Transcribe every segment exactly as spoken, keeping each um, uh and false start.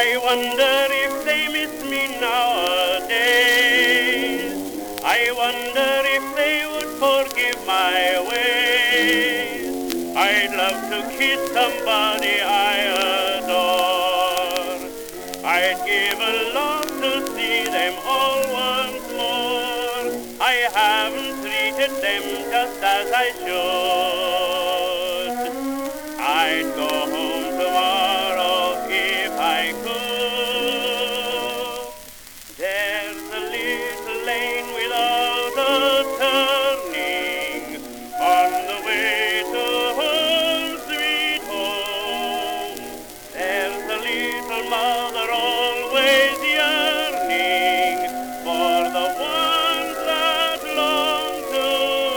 I wonder if they miss me nowadays. I wonder if they would forgive my ways. I'd love to kiss somebody I adore. I'd give a lot to see them all once more. I haven't treated them just as I should. I'd go home tomorrow if I could. There's a little lane without a turning on the way to home, sweet home. There's a little mother always yearning for the ones that long to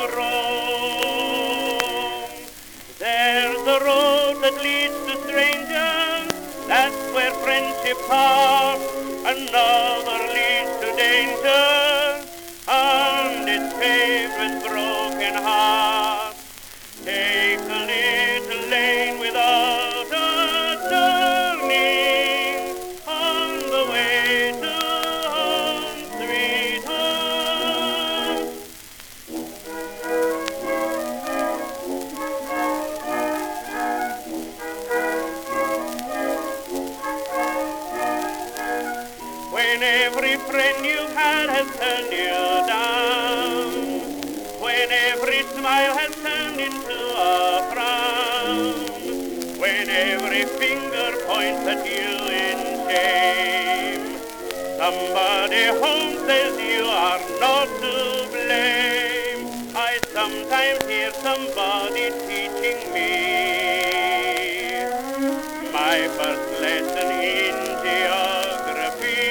roam. There's a road that leads to strangers, that's where friendship parts. Another leads to danger, and it's paved with broken hearts. Take a little lane without a turning on the way to home, sweet home. When every friend you've had has turned you down, when every smile has turned into a frown, when every finger points at you in shame, somebody home says you are not to blame. I sometimes hear somebody teaching me my first lesson in geography.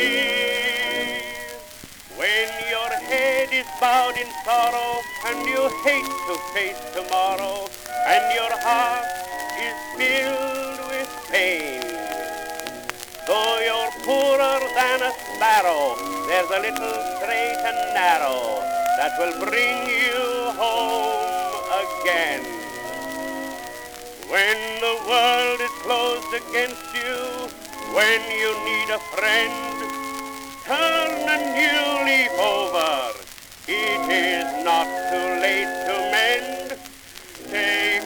When your head is bowed in sorrow and you hate to face tomorrow and your heart is filled with pain, though you're poorer than a sparrow, there's a little straight and narrow that will bring you home again. When the world is closed against you, when you need a friend, turn a new leaf over. It is not too late to mend. Take